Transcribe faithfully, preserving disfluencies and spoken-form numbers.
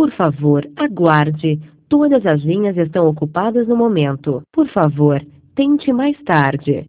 Por favor, aguarde. Todas as linhas estão ocupadas no momento. Por favor, tente mais tarde.